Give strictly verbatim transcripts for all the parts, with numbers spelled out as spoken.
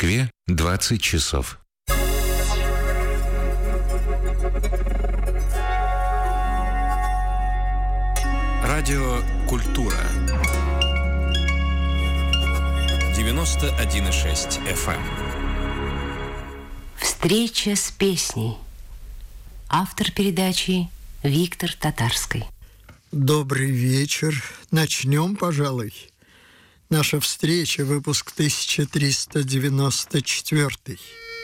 Москве двадцать часов. Радио «Культура». девяносто один и шесть эф эм. Встреча с песней. Автор передачи Виктор Татарский. Добрый вечер. Начнем, пожалуй. Наша встреча, выпуск тысяча триста девяносто четыре.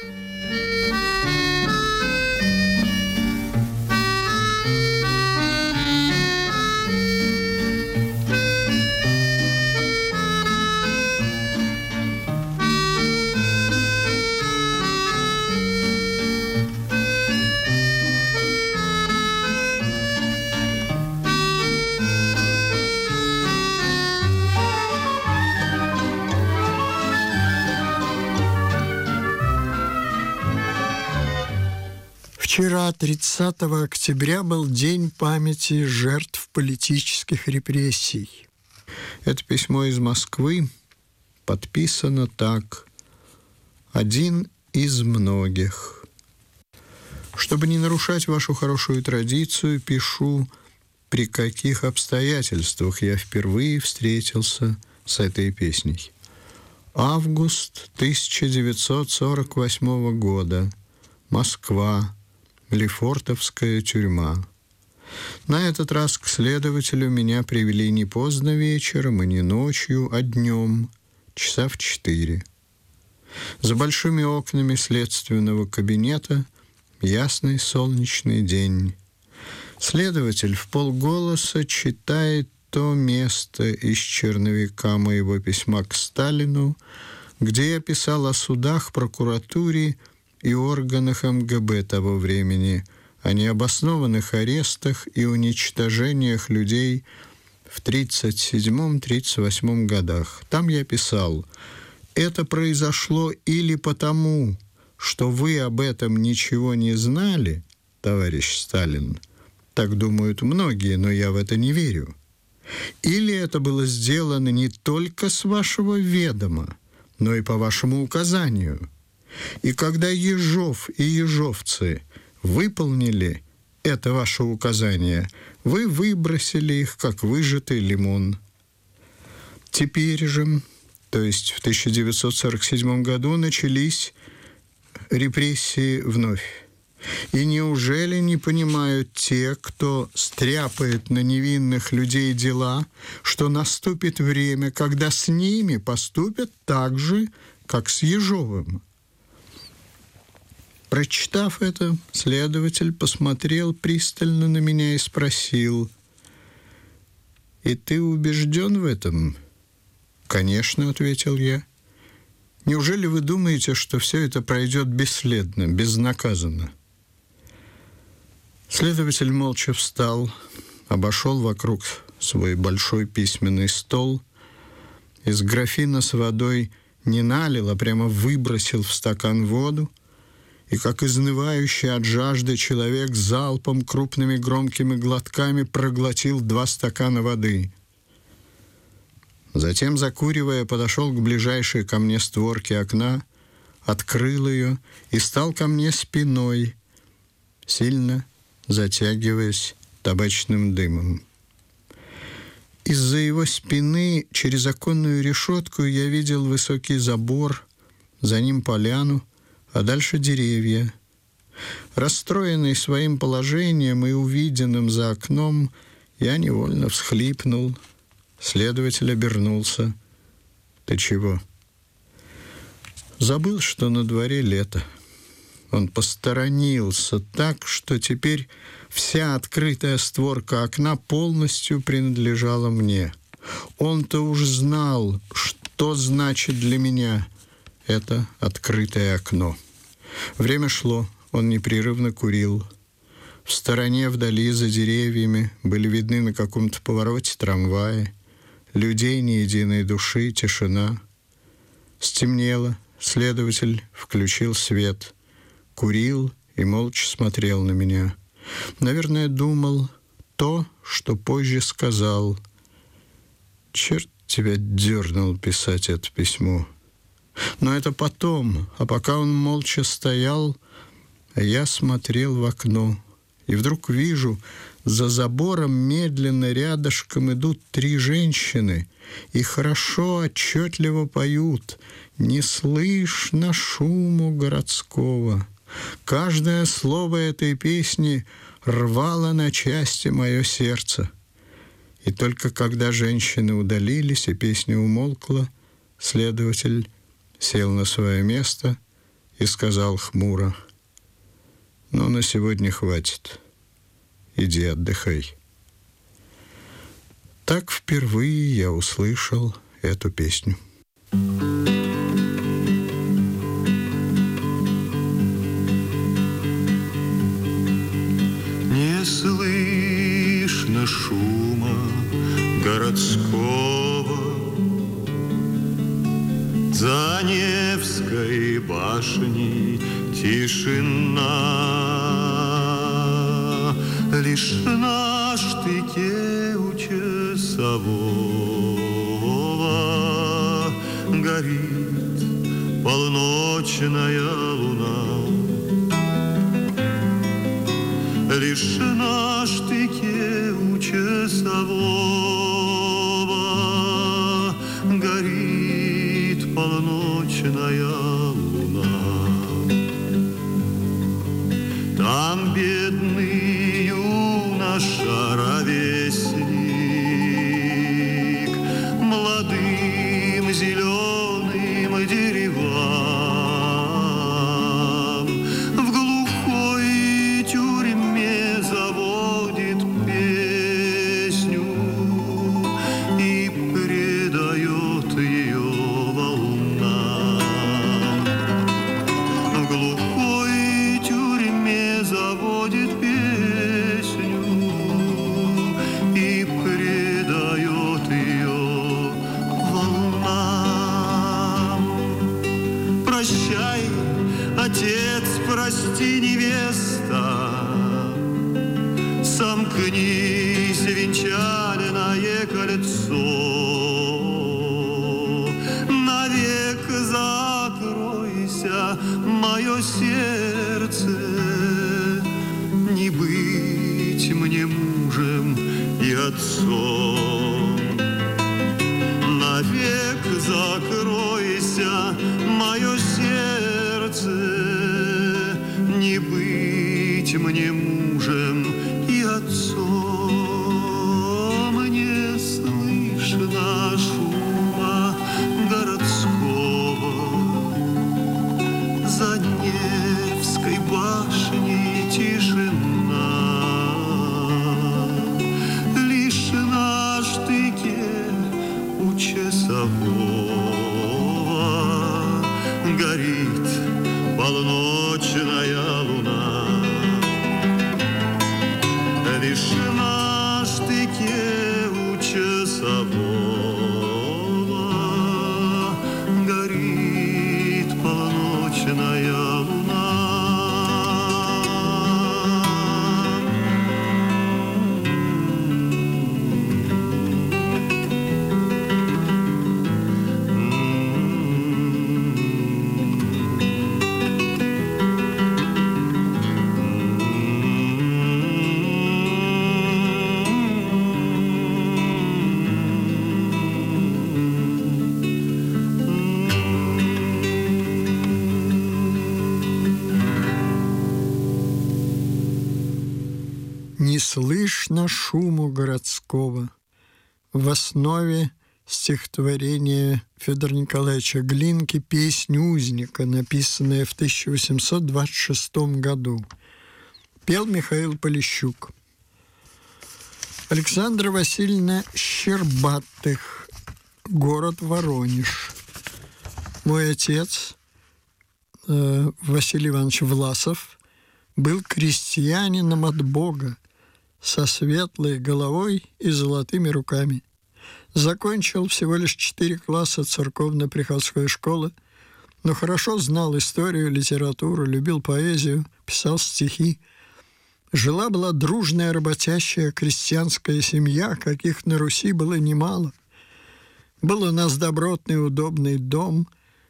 Вчера, тридцатого октября, был День памяти жертв политических репрессий. Это письмо из Москвы подписано так: «Один из многих». Чтобы не нарушать вашу хорошую традицию, пишу, при каких обстоятельствах я впервые встретился с этой песней. Август тысяча девятьсот сорок восьмого года. Москва. Лефортовская тюрьма. На этот раз к следователю меня привели не поздно вечером и не ночью, а днем, часа в четыре. За большими окнами следственного кабинета ясный солнечный день. Следователь вполголоса читает то место из черновика моего письма к Сталину, где я писал о судах, прокуратуре и органах эм гэ бэ того времени, о необоснованных арестах и уничтожениях людей в тридцать седьмом — тридцать восьмом годах. Там я писал: «Это произошло или потому, что вы об этом ничего не знали, товарищ Сталин, так думают многие, но я в это не верю, или это было сделано не только с вашего ведома, но и по вашему указанию. И когда Ежов и ежовцы выполнили это ваше указание, вы выбросили их, как выжатый лимон. Теперь же, то есть в тысяча девятьсот сорок седьмом году, начались репрессии вновь. И неужели не понимают те, кто стряпает на невинных людей дела, что наступит время, когда с ними поступят так же, как с Ежовым?» Прочитав это, следователь посмотрел пристально на меня и спросил: «И ты убежден в этом?» «Конечно», — ответил я. «Неужели вы думаете, что все это пройдет бесследно, безнаказанно?» Следователь молча встал, обошел вокруг свой большой письменный стол, из графина с водой не налил, а прямо выбросил в стакан воду, и, как изнывающий от жажды человек, залпом, крупными громкими глотками проглотил два стакана воды. Затем, закуривая, подошел к ближайшей ко мне створке окна, открыл ее и стал ко мне спиной, сильно затягиваясь табачным дымом. Из-за его спины через оконную решетку я видел высокий забор, за ним поляну, а дальше деревья. Расстроенный своим положением и увиденным за окном, я невольно всхлипнул. Следователь обернулся. «Ты чего?» «Забыл, что на дворе лето». Он посторонился так, что теперь вся открытая створка окна полностью принадлежала мне. Он-то уж знал, что значит для меня это открытое окно. Время шло, он непрерывно курил. В стороне, вдали, за деревьями, были видны на каком-то повороте трамваи. Людей ни единой души, тишина. Стемнело, следователь включил свет. Курил и молча смотрел на меня. Наверное, думал то, что позже сказал: «Черт тебя дернул писать это письмо. Но это потом, а пока он молча стоял, я смотрел в окно, и вдруг вижу, за забором медленно рядышком идут три женщины и хорошо, отчетливо поют: «Не слышно шуму городского». Каждое слово этой песни рвало на части мое сердце. И только когда женщины удалились и песня умолкла, следователь сел на свое место и сказал хмуро: «Ну, на сегодня хватит. Иди отдыхай». Так впервые я услышал эту песню. Не слышно шума городского, за Невской башней тишина, лишь на штыке у часового горит полночная луна. Лишь на штыке у часового горит полночная луна. Там бедный юноша-ровесник молодым зеленым деревам в глухой тюрьме заводит песню и предает ее волнам. В глухой тюрьме заводит песню и предает ее волнам. Прощай, отец, прости, невеста, сомкнись венчальное кольцо, навек закройся, мое сердце, не быть мне мужем и отцом. Навек закройся, мое сердце, не быть мне мужем и отцом. Не слышно шума городского, за Невской башней тишина, лишь на штыке у часового горит полночная луна. Лишь на штыке у часового горит полночная луна. Не слышно шуму городского. В основе стихотворения Федора Николаевича Глинки «Песнь узника», написанная в тысяча восемьсот двадцать шестом году. Пел Михаил Полищук. Александра Васильевна Щербатых, город Воронеж. Мой отец, э, Василий Иванович Власов, был крестьянином от Бога, со светлой головой и золотыми руками. Закончил всего лишь четыре класса церковно-приходской школы, но хорошо знал историю, литературу, любил поэзию, писал стихи. Жила-была дружная работящая крестьянская семья, каких на Руси было немало. Был у нас добротный удобный дом,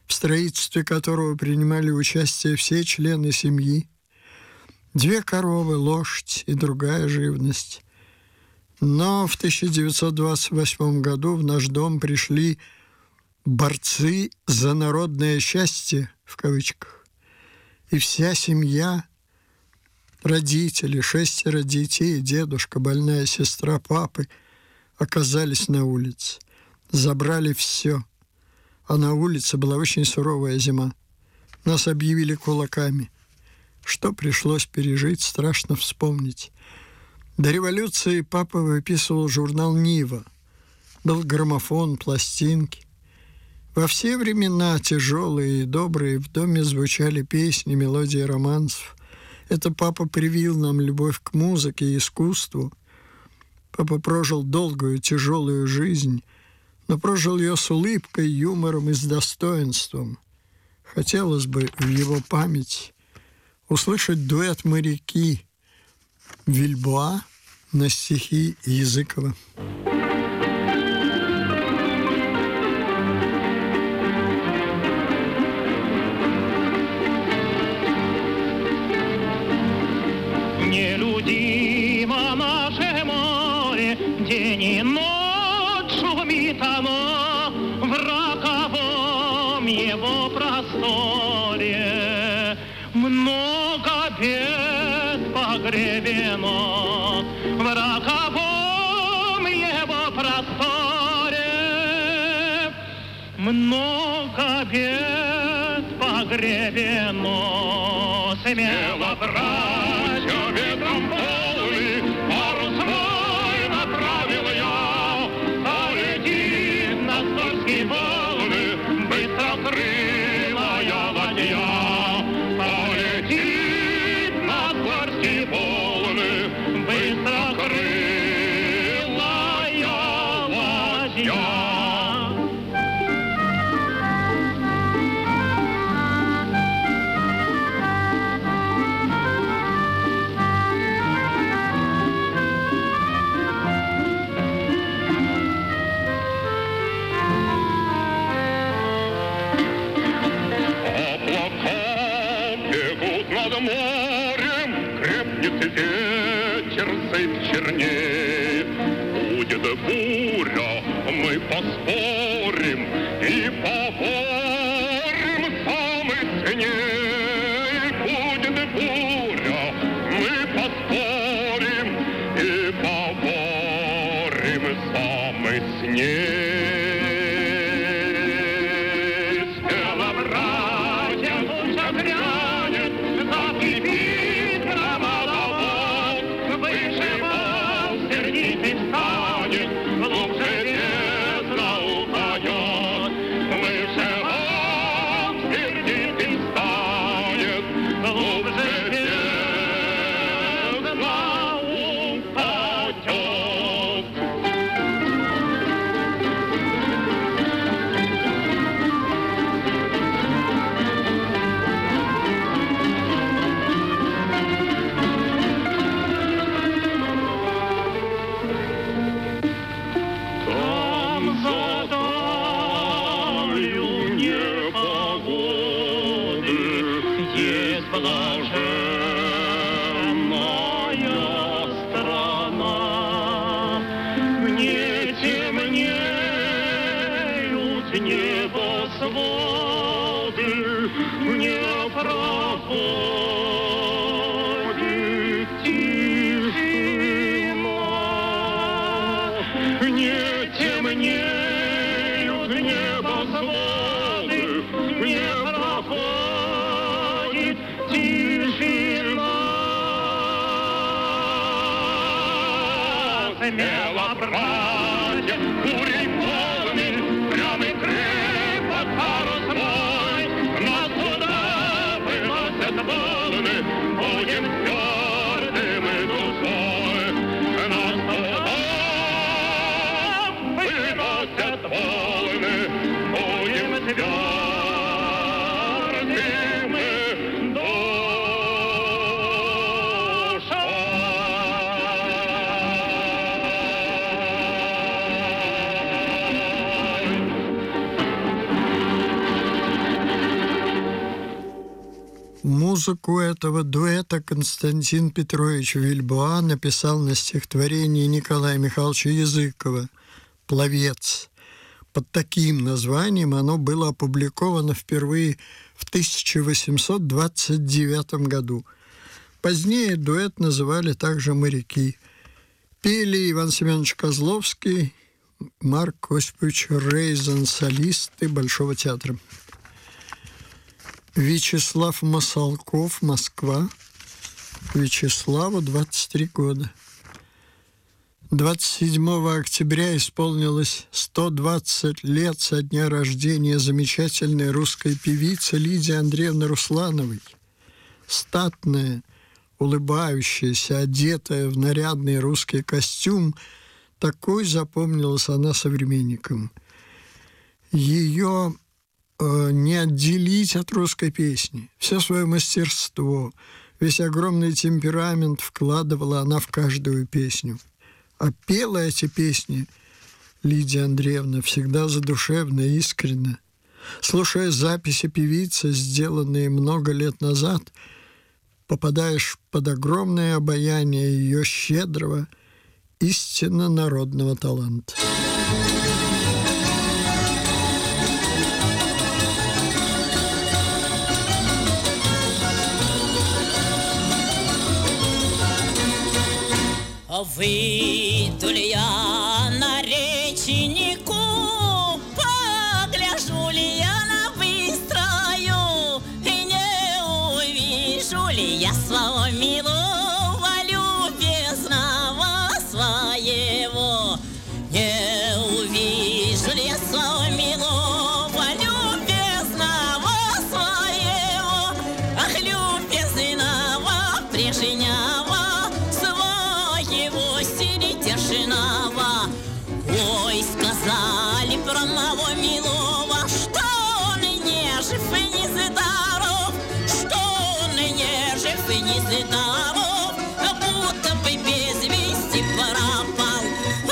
в строительстве которого принимали участие все члены семьи, две коровы, лошадь и другая живность. Но в тысяча девятьсот двадцать восьмом году в наш дом пришли «борцы за народное счастье», в кавычках, и вся семья, родители, шестеро детей, дедушка, больная сестра папы, оказались на улице. Забрали все. А на улице была очень суровая зима. Нас объявили кулаками. Что пришлось пережить, страшно вспомнить. До революции папа выписывал журнал «Нива». Был граммофон, пластинки. Во все времена, тяжелые и добрые, в доме звучали песни, мелодии романсов. Это папа привил нам любовь к музыке и искусству. Папа прожил долгую, тяжелую жизнь, но прожил ее с улыбкой, юмором и с достоинством. Хотелось бы в его память услышать дуэт «Моряки» Вильбоа на стихи Языкова. Нелюдимо наше море, день и ночь шумит оно в роковом его просторе. Много бед погребено в роковом его просторе. Много бед погребено. Смело, братья, ветром полный, парус мой направил я. Полетит на скользкие волны быстрокрылая ладья. Полетит на скользкие волны быстрокрылая ладья. Морем крепнет ветер, сыпь чернеет. Будет буря, мы поспорим и поборем самый сильней. Будет буря, мы поспорим и поборем самый сильней. Смело, братья, бурей полный, прямый крепок парус мой. Нас туда выносят волны, будем твердым и душой. Нас туда выносят волны, будем твердым и душой. Музыку этого дуэта Константин Петрович Вильбоа написал на стихотворение Николая Михайловича Языкова «Пловец». Под таким названием оно было опубликовано впервые в тысяча восемьсот двадцать девятом году. Позднее дуэт называли также «Моряки». Пели Иван Семенович Козловский, Марк Осипович Рейзен, солисты Большого театра. Вячеслав Масалков, Москва. Вячеславу двадцать три года. двадцать седьмого октября исполнилось сто двадцать лет со дня рождения замечательной русской певицы Лидии Андреевны Руслановой. Статная, улыбающаяся, одетая в нарядный русский костюм, такой запомнилась она современникам. Ее э, не отделить от русской песни. Все свое мастерство, весь огромный темперамент вкладывала она в каждую песню. А пела эти песни Лидия Андреевна всегда задушевно и искренне. Слушая записи певицы, сделанные много лет назад, попадаешь под огромное обаяние ее щедрого, истинно народного таланта. Выйду ли я на речнику, погляжу ли я на быстрою, и не увижу ли я своего милого любезного своего, не увижу ли я своего милого любезного своего, ах, любезного прежнего. Ой, сказали про моего милого, что он не жив и не здоров, что он не жив и не здоров, будто бы без вести пропал.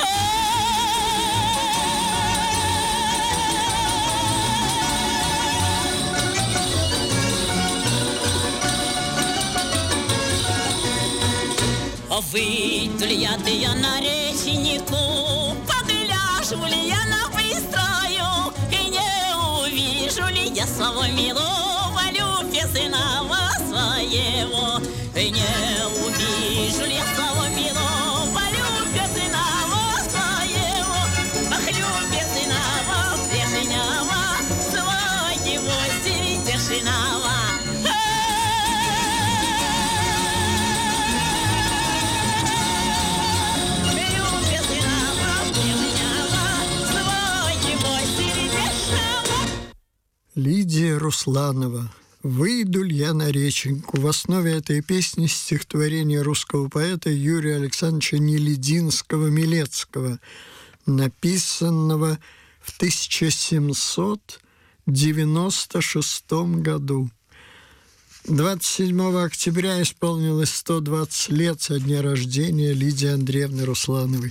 Выйду ли я, да я на речнику, погляжу ли я на быстрою, и не увижу ли я своего милого любезного своего, и не увижу ли я своего милого любезного своего, ах, любезного прежнего своего сердечного. Лидия Русланова. «Выйду ли я на реченьку». В основе этой песни стихотворение русского поэта Юрия Александровича Нелединского-Милецкого, написанного в тысяча семьсот девяносто шестом году. двадцать седьмого октября исполнилось сто двадцать лет со дня рождения Лидии Андреевны Руслановой.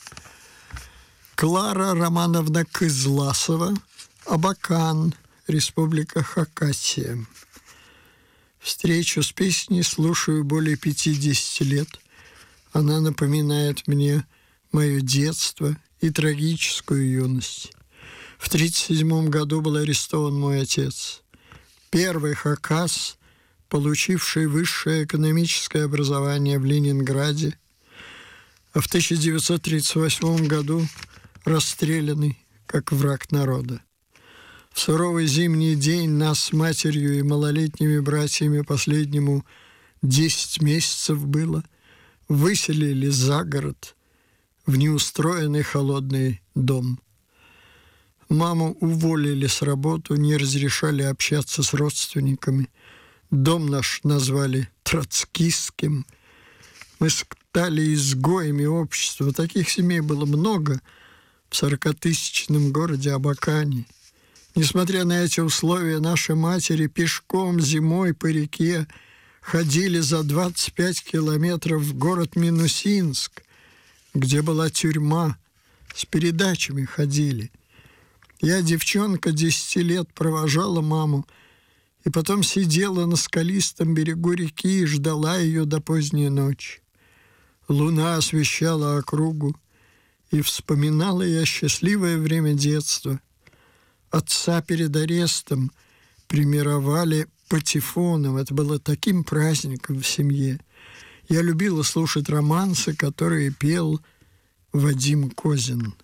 Клара Романовна Кызласова, Абакан, Республика Хакасия. Встречу с песней слушаю более пятидесяти лет. Она напоминает мне мое детство и трагическую юность. В тридцать седьмом году был арестован мой отец. Первый хакас, получивший высшее экономическое образование в Ленинграде, а в тысяча девятьсот тридцать восьмом году расстрелянный как враг народа. В суровый зимний день нас с матерью и малолетними братьями, последнему десять месяцев было, выселили за город в неустроенный холодный дом. Маму уволили с работы, не разрешали общаться с родственниками. Дом наш назвали троцкистским. Мы стали изгоями общества. Таких семей было много в сорокатысячном городе Абакане. Несмотря на эти условия, наши матери пешком зимой по реке ходили за двадцать пять километров в город Минусинск, где была тюрьма, с передачами ходили. Я, девчонка, десяти лет, провожала маму и потом сидела на скалистом берегу реки и ждала ее до поздней ночи. Луна освещала округу, и вспоминала я счастливое время детства. Отца перед арестом примировали патефоном. Это было таким праздником в семье. Я любила слушать романсы, которые пел Вадим Козин.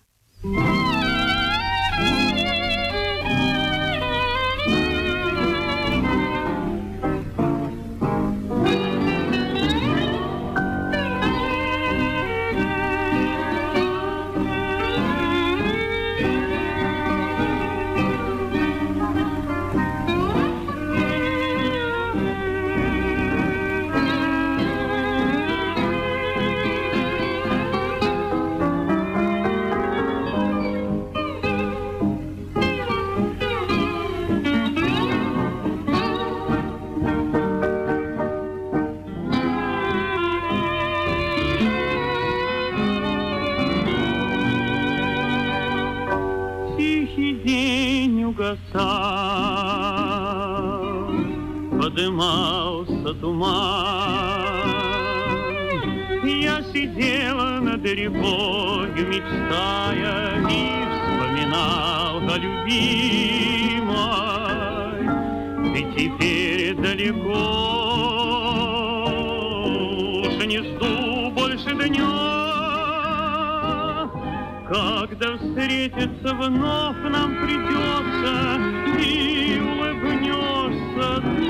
Подымался туман, я сидела над рекой, мечтая, и вспоминал о любимой. Ты теперь далеко, уж не жду больше дня, когда встретиться вновь нам придется, и улыбнешься ты.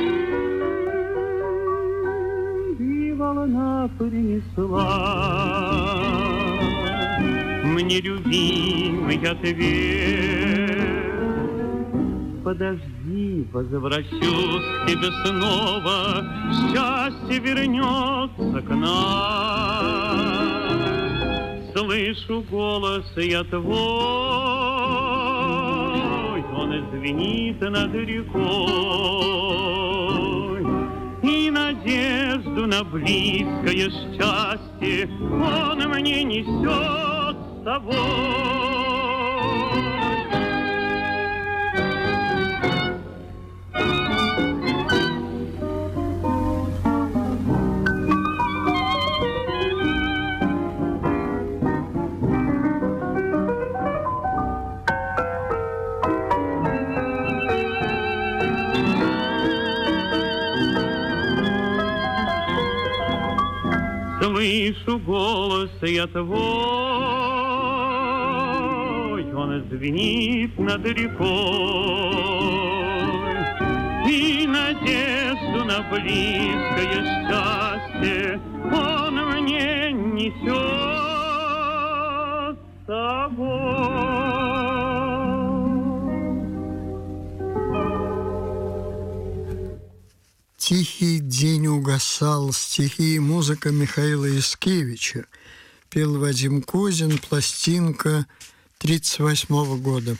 Волна принесла мне любимый ответ. Подожди, возвращусь к тебе снова, счастье вернется к нам. Слышу голос я твой, он звенит над рекой. И надежду на близкое счастье он мне несет с собой. Слышу голос я твой, он звенит над рекой, и надежду на близкое счастье он мне несет с собой. «Тихий день угасал», стихи и музыка Михаила Яскевича. Пел Вадим Козин, пластинка тридцать восьмого года.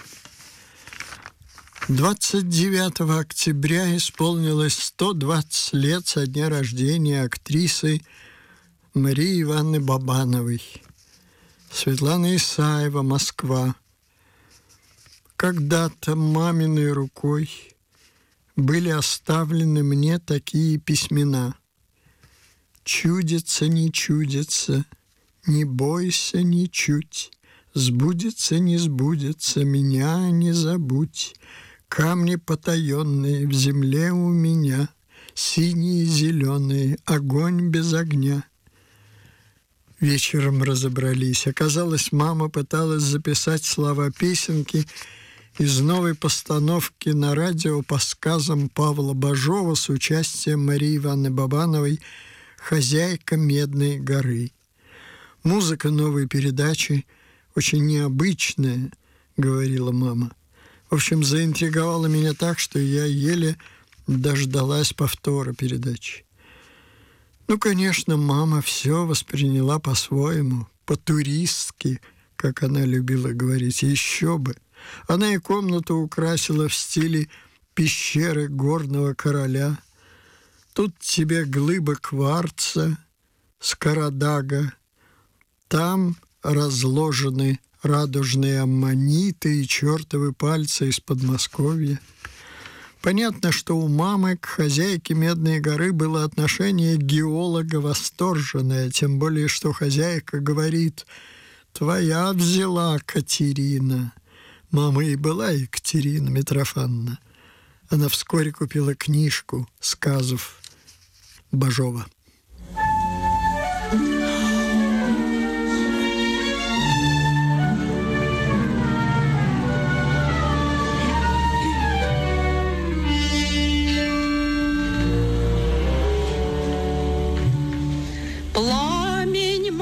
двадцать девятого октября исполнилось сто двадцать лет со дня рождения актрисы Марии Ивановны Бабановой. Светлана Исаева, Москва. Когда-то маминой рукой были оставлены мне такие письмена. Чудится, не чудится, не бойся ничуть, сбудется, не сбудется, меня не забудь. Камни потаенные в земле у меня, синие, зеленые, огонь без огня. Вечером разобрались. Оказалось, мама пыталась записать слова песенки из новой постановки на радио по сказам Павла Бажова с участием Марии Ивановны Бабановой «Хозяйка Медной горы». Музыка новой передачи очень необычная, говорила мама. В общем, заинтриговала меня так, что я еле дождалась повтора передачи. Ну, конечно, мама все восприняла по-своему, по-туристски, как она любила говорить, еще бы. Она и комнату украсила в стиле пещеры горного короля. Тут тебе глыба кварца, скородага, там разложены радужные аммониты и чертовы пальцы из Подмосковья. Понятно, что у мамы к хозяйке Медной горы было отношение геолога восторженное, тем более, что хозяйка говорит: «Твоя взяла, Катерина». Мама и была Екатерина Митрофановна. Она вскоре купила книжку сказов Бажова. Пламень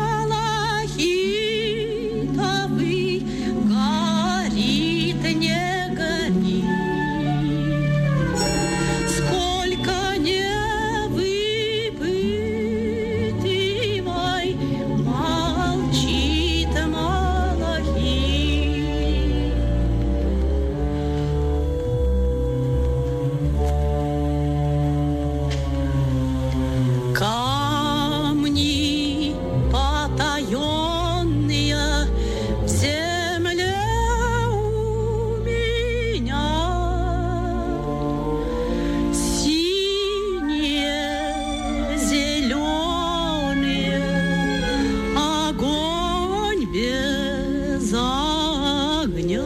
малахитовый горит, не горит. Сколько не выпытывай, молчит малахит. Камни потаенные в земле у меня, синие, зеленые, огонь без огня.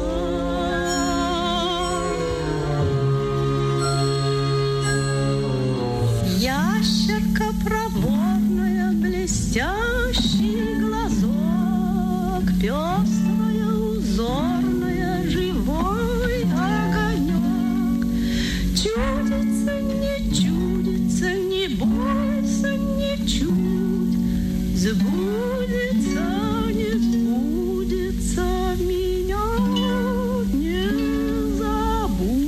Ящерка проворная, блестящий глазок, пестрая, узорная, живой огонек. Чудится, не чудится, не бойся, не чудь, сбудется, не сбудется, меня не забудь.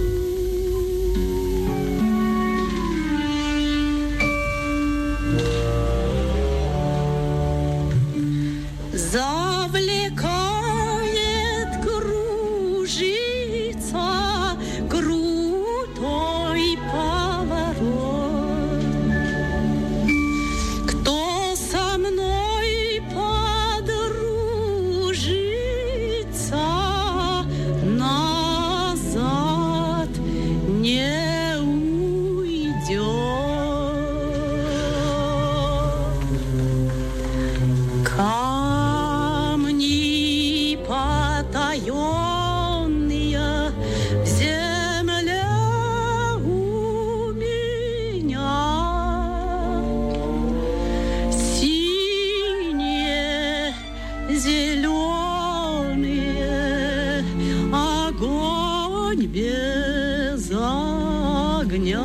Завлекает кружится крутой поворот. Кто со мной подружится, назад не уйдет. Камни потаенные в земле у меня, синие, зеленые, огонь без огня.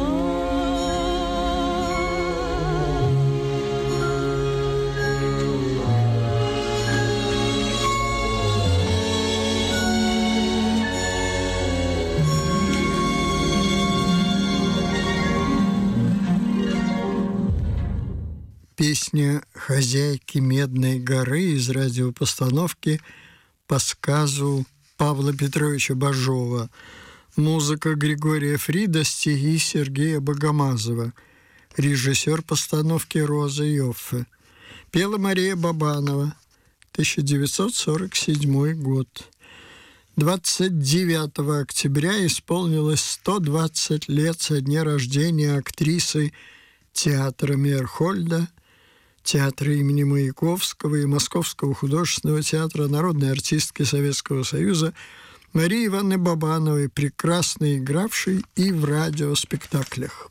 Песня «Хозяйки Медной горы» из радиопостановки по сказу Павла Петровича Бажова. Музыка Григория Фрида, стихи Сергея Богомазова. Режиссер постановки Роза Йоффе. Пела Мария Бабанова. тысяча девятьсот сорок седьмой год. двадцать девятого октября исполнилось сто двадцать лет со дня рождения актрисы театра Мейерхольда, театра имени Маяковского и Московского художественного театра, народной артистки Советского Союза Марии Ивановны Бабановой, прекрасно игравшей и в радиоспектаклях.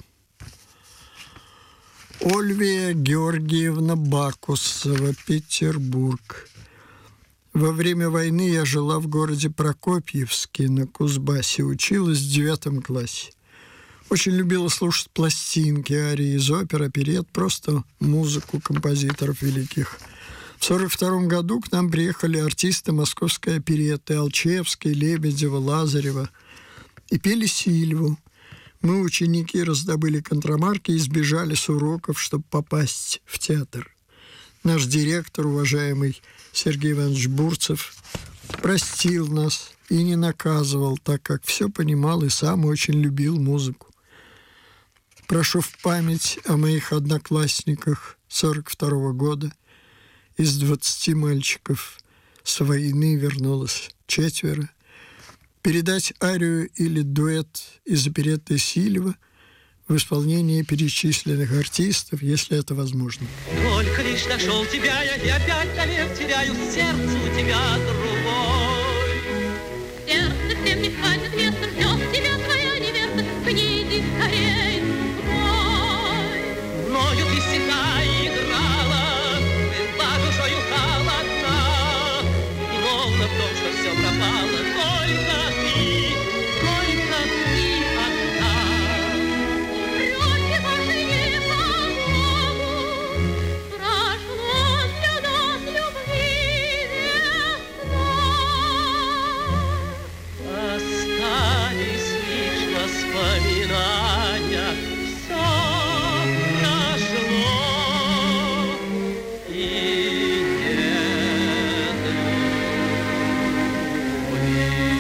Ольвия Георгиевна Бакусова, Петербург. Во время войны я жила в городе Прокопьевске на Кузбассе, училась в девятом классе. Очень любила слушать пластинки, арии из опер, оперет, просто музыку композиторов великих. В сорок втором году к нам приехали артисты московской оперетты Алчевской, Лебедева, Лазарева и пели Сильву. Мы, ученики, раздобыли контрамарки и сбежали с уроков, чтобы попасть в театр. Наш директор, уважаемый Сергей Иванович Бурцев, простил нас и не наказывал, так как все понимал и сам очень любил музыку. Прошу в память о моих одноклассниках сорок второго года. Из двадцати мальчиков с войны вернулось четверо. передать арию или дуэт из оперетты «Сильва» в исполнении перечисленных артистов, если это возможно. Только лишь нашел тебя, я, я опять навек теряю, сердце у тебя другой. Сердце всем не хватит места, ждет тебя твоя невеста, к ней ты скорей открой. Мною ты всегда играла, ты была душою холодна, и волна в том, что все пропало, только ты, только ты одна. Руки ваши не помогут, прошло для нас любви весна. Остались лишь воспоминания, все прошло, и нет любви.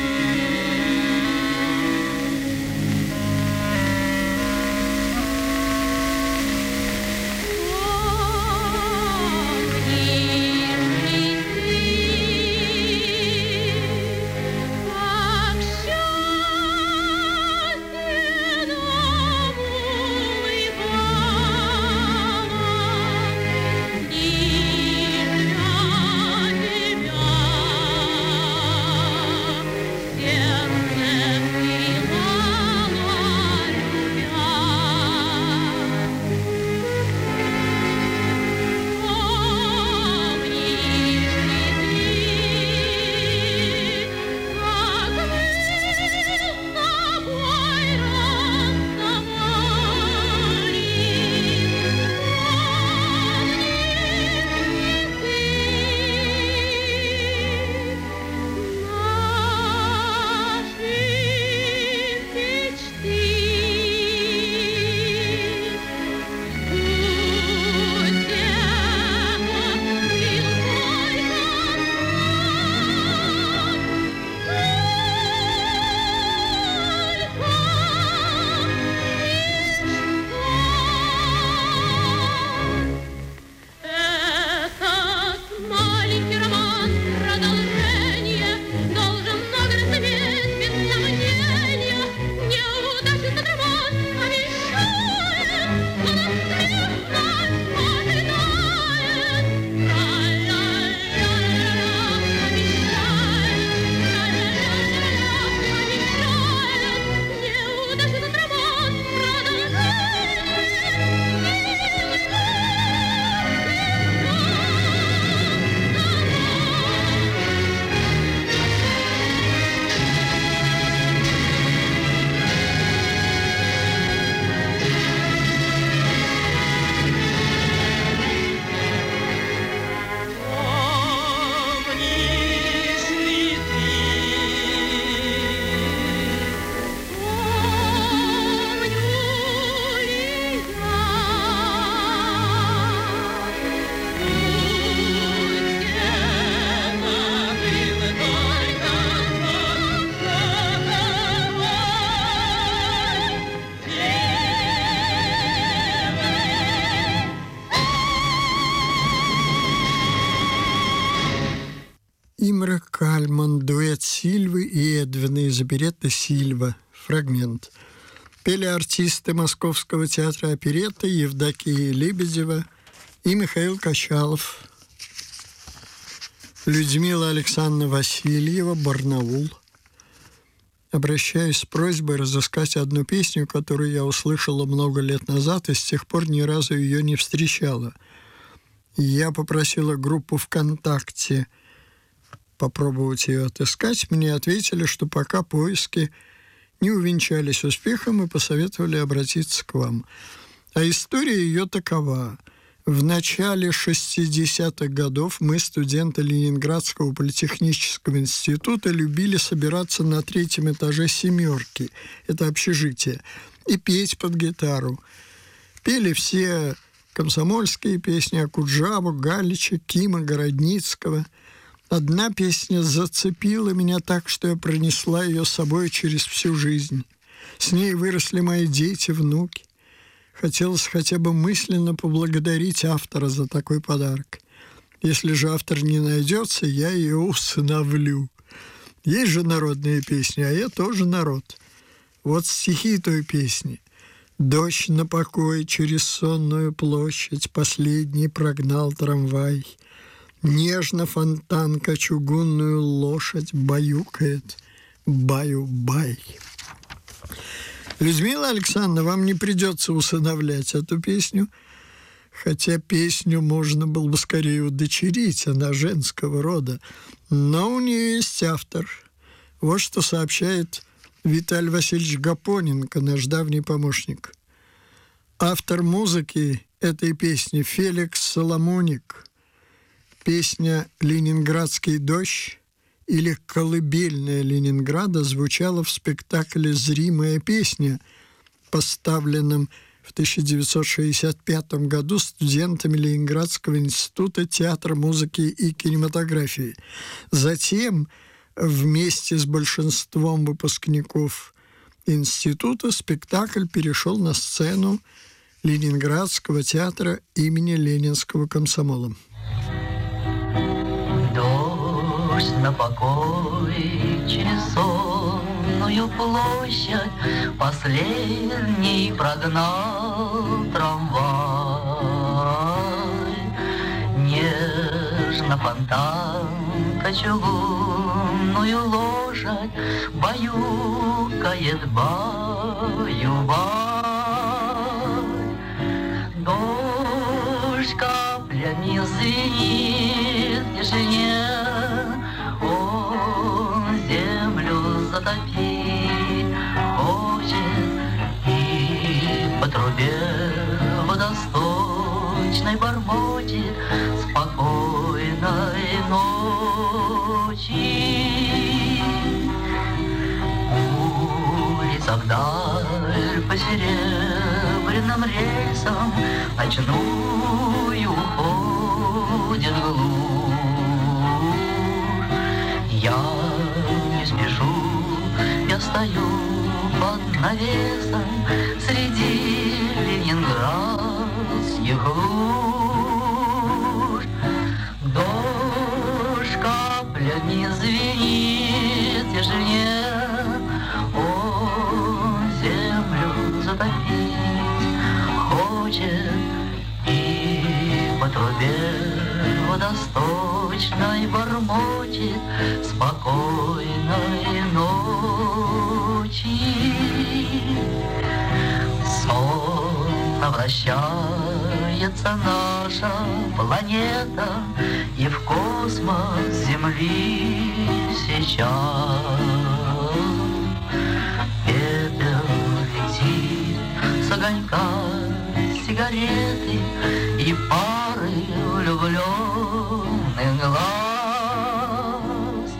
Имре Кальман, дуэт Сильвы и Эдвина из оперетты «Сильва». Фрагмент. Пели артисты Московского театра оперетты Евдокия Лебедева и Михаил Качалов, Людмила Александровна Васильева, Барнаул. Обращаюсь с просьбой разыскать одну песню, которую я услышала много лет назад и с тех пор ни разу ее не встречала. Я попросила группу ВКонтакте попробовать ее отыскать. Мне ответили, что пока поиски не увенчались успехом и посоветовали обратиться к вам. А история ее такова. В начале шестидесятых годов мы, студенты Ленинградского политехнического института, любили собираться на третьем этаже «Семерки», это общежитие, и петь под гитару. Пели все комсомольские песни Акуджаву, Галича, Кима, Городницкого. Одна песня зацепила меня так, что я пронесла ее с собой через всю жизнь. С ней выросли мои дети, внуки. Хотелось хотя бы мысленно поблагодарить автора за такой подарок. Если же автор не найдется, я ее усыновлю. Есть же народные песни, а я тоже народ. Вот стихи той песни. Дождь на покой через сонную площадь последний прогнал трамвай. Нежно фонтанка чугунную лошадь баюкает, баю-бай. Людмила Александровна, вам не придется усыновлять эту песню, хотя песню можно было бы скорее удочерить, она женского рода. Но у нее есть автор. Вот что сообщает Виталий Васильевич Гапоненко, наш давний помощник. Автор музыки этой песни Феликс Соломоник. Песня «Ленинградский дождь» или «Колыбельная Ленинграда» звучала в спектакле «Зримая песня», поставленном в тысяча девятьсот шестьдесят пятом году студентами Ленинградского института театра, музыки и кинематографии. Затем вместе с большинством выпускников института спектакль перешел на сцену Ленинградского театра имени Ленинского комсомола. Дождь на покой через сонную площадь последний прогнал трамвай. Нежно фонтанка чугунную лошадь баюкает, баю-бай. Дождь каплями звенит в тишине, он землю затопить хочет, и по трубе водосточной бормочет спокойной ночи. Улица вдаль по серебряным рельсам ночную уходит глушь. Я не спешу, я стою под навесом среди ленинградских луж. Дождь каплями звенит в тишине, он землю затопить хочет, и по трубе водосточной бормочет спокойной ночи. Сонно вращается наша планета, и в космос Земли сейчас пепел летит с огонька сигареты и пары влюбленных глаз.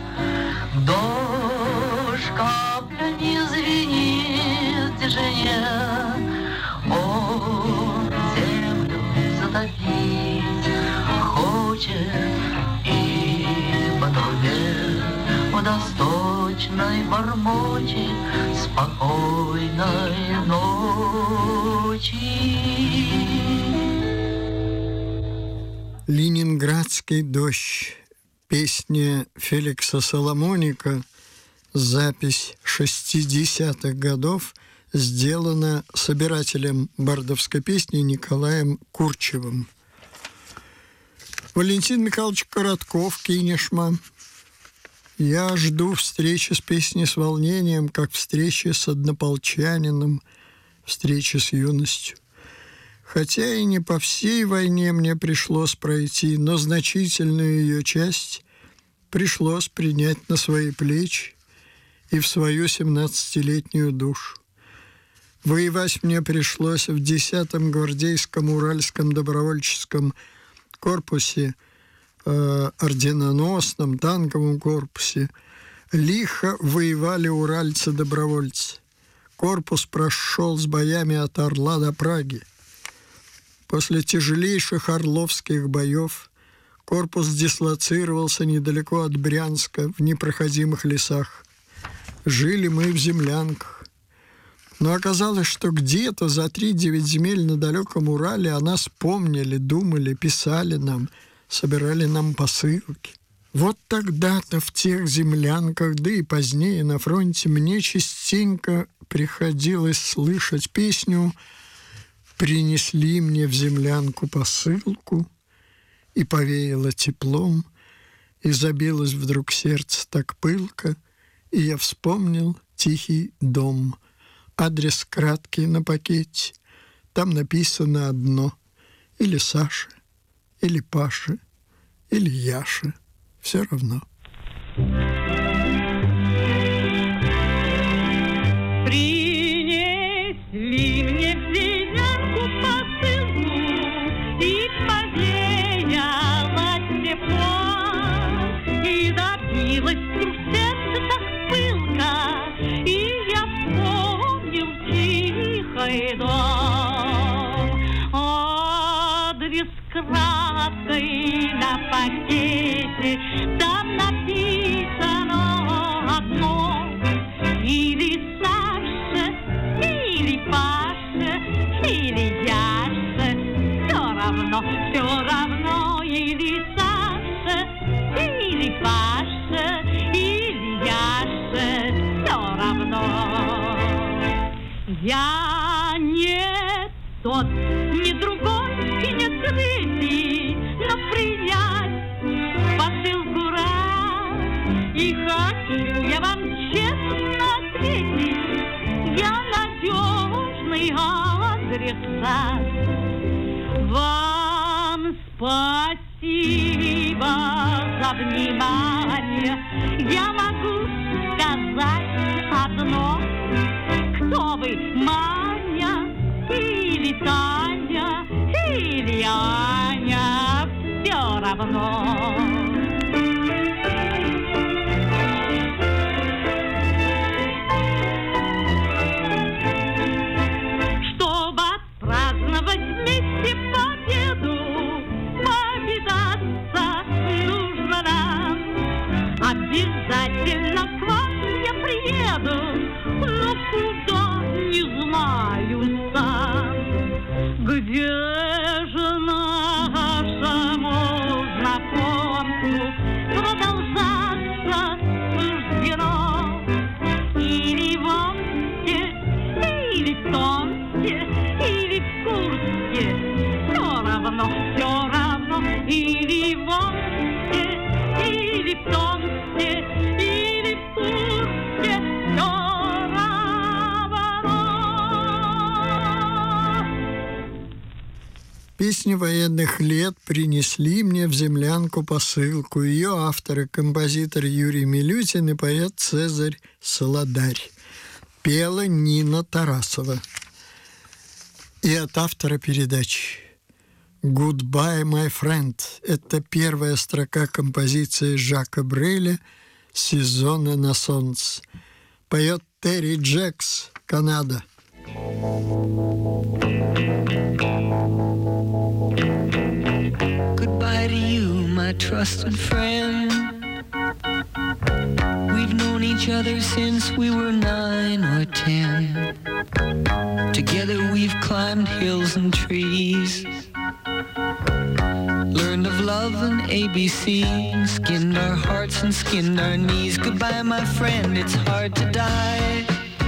Дождь каплями звенит в тишине, он землю затопить хочет, и по трубе водосточной бормочет спокойной ночи. «Ленинградский дождь» – песня Феликса Соломоника, запись шестидесятых годов, сделана собирателем бардовской песни Николаем Курчевым. Валентин Михайлович Коротков, Кинешма. Я жду встречи с песней с волнением, как встречи с однополчанином, встречи с юностью. Хотя и не по всей войне мне пришлось пройти, но значительную ее часть пришлось принять на свои плечи и в свою семнадцатилетнюю душу. Воевать мне пришлось в десятом гвардейском Уральском добровольческом корпусе, э, орденоносном танковом корпусе. Лихо воевали уральцы-добровольцы. Корпус прошел с боями от Орла до Праги. После тяжелейших орловских боев корпус дислоцировался недалеко от Брянска, в непроходимых лесах. Жили мы в землянках. Но оказалось, что где-то за три-девять земель на далеком Урале о нас помнили, думали, писали нам, собирали нам посылки. Вот тогда-то в тех землянках, да и позднее на фронте, мне частенько приходилось слышать песню «Принесли мне в землянку посылку», и повеяло теплом, и забилось вдруг сердце так пылко, и я вспомнил тихий дом. Адрес краткий на пакете, там написано одно: или Саша, или Паша, или Яша, все равно. Принесли мне в землянку посылку, и повеяло тепло, и забилось вдруг сердце так пылко, и я вспомнил тихий дом. Адрес краткой на пакете, там написано одно: или Саша, или Паша, или Яша, все равно, все равно, или Саша, или Паша, или Яша, все равно. Я не тот, не другой и не третий, но принять посылку раз, и хочу я вам честно ответить: я надежный адресат. Вам спасибо за внимание. Я могу сказать одно: кто вы, Маня или Таня, или Аня, все равно. Чтобы отпраздновать вместе победу, повидаться нужно нам. Обязательно к вам я приеду, но куда, не знаю сам. Где же нашему знакомству продолжаться суждено? Или в Омске, или в Томске, или в Курске, все равно, все равно. Или в Омске, или в Томске, или в Курске, все равно. Песни военных лет «Принесли мне в землянку посылку». Ее авторы — композитор Юрий Милютин и поэт Цезарь Солодарь. Пела Нина Тарасова. И от автора передачи «Goodbye, my friend» — это первая строка композиции Жака Бреля «Сезоны на солнце». Поет Терри Джекс, Канада. Goodbye to you, my trusted friend. We've known each other since we were nine or ten. Together we've climbed hills and trees, learned of love and A B C, skinned our hearts and skinned our knees. Goodbye, my friend, it's hard to die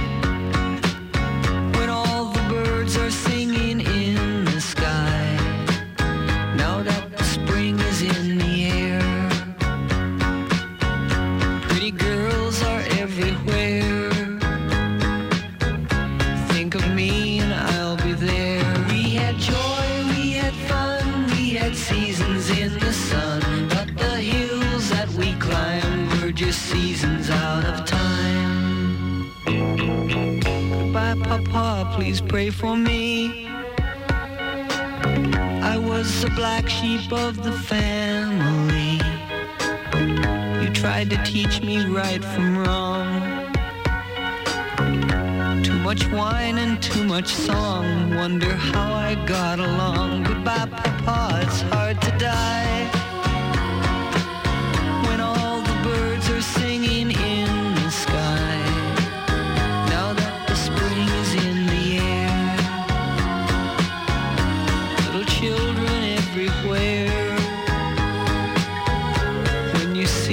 when all the birds are singing in the sky. Now that the spring is in the air, pretty girls are everywhere. Think of me and I'll be there. We had joy, we had fun, we had seasons in the sun, but the hills that we climbed were just seasons out of time. Goodbye, Papa, please pray for me. I was the black sheep of the family. You tried to teach me right from wrong. Too much wine and too much song, wonder how I got along. Goodbye, Papa, it's hard to die when all the birds are singing in the sky. Now that the spring is in the air, little children everywhere. When you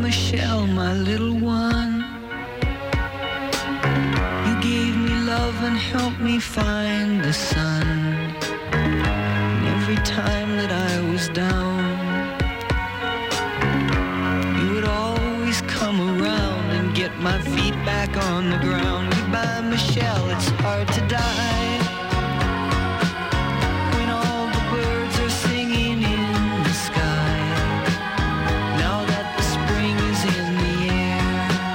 Michelle, my little one. You gave me love and helped me find the sun. And every time that I was down, you would always come around and get my feet back on the ground. Goodbye, Michelle, it's hard to die when all the birds are singing in the sky. Now that the spring is in the air,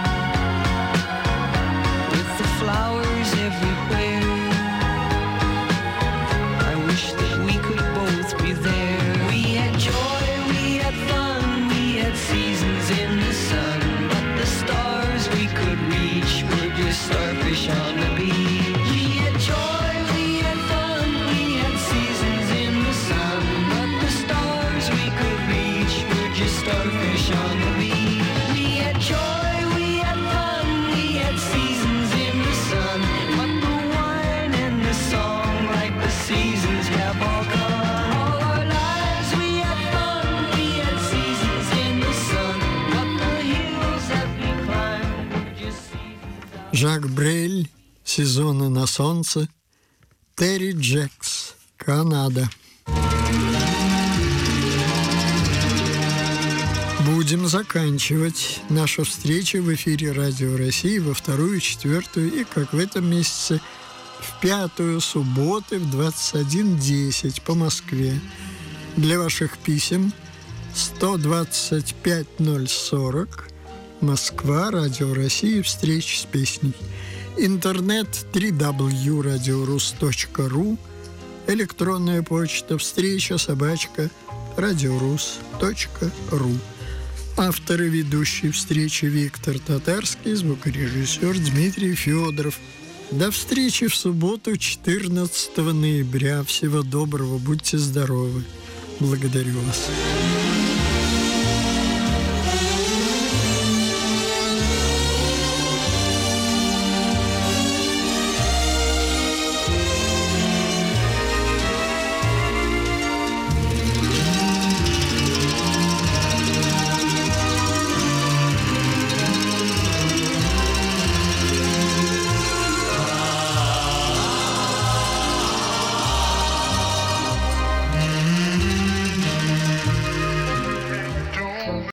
with the flowers everywhere, I wish that we could both be there. We had joy, we had fun, we had seasons in the sun, but the stars we could reach were just starfish on the beach. We had joy, we had fun, we had seasons in the sun, but the stars we could reach were just starfish on the beach. We had joy, we had fun, we had seasons in the sun, but the wine and the song, like the seasons, have all gone. All our lives we had fun, we had seasons in the sun, but the hills that we climbed were just seasons. Жак Брель, «Сезоны на солнце», Терри Джекс, Канада. Будем заканчивать нашу встречу в эфире Радио России во вторую, четвертую и, как в этом месяце, в пятую субботы в двадцать один десять по Москве. Для ваших писем сто двадцать пять ноль сорок, Москва, Радио России, встреча с песней. Интернет дабл ю дабл ю точка радиорус точка ру, электронная почта встреча собачка радиорус точка ру. Автор и ведущий встречи Виктор Татарский, звукорежиссер Дмитрий Федоров. До встречи в субботу, четырнадцатого ноября. Всего доброго, будьте здоровы. Благодарю вас.